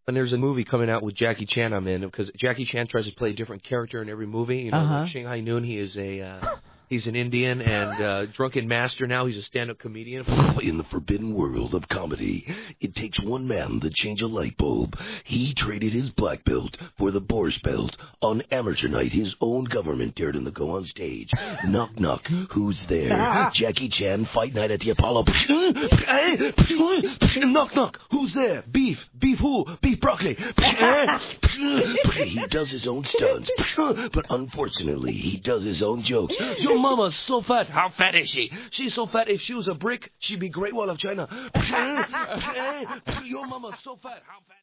And there's a movie coming out with Jackie Chan I'm in, because Jackie Chan tries to play a different character in every movie. You know, like Shanghai Noon, he is he's an Indian, and Drunken Master now, he's a stand-up comedian. In the forbidden world of comedy, it takes one man to change a light bulb. He traded his black belt for the Boris belt. On amateur night, his own government dared him to go on stage. Knock, knock, who's there? Jackie Chan, fight night at the Apollo. Knock, knock, who's there? Beef who? Beef broccoli. He does his own stunts, but unfortunately, he does his own jokes. Your mama's so fat. How fat is she? She's so fat, if she was a brick, she'd be Great Wall of China. Your mama's so fat. How fat?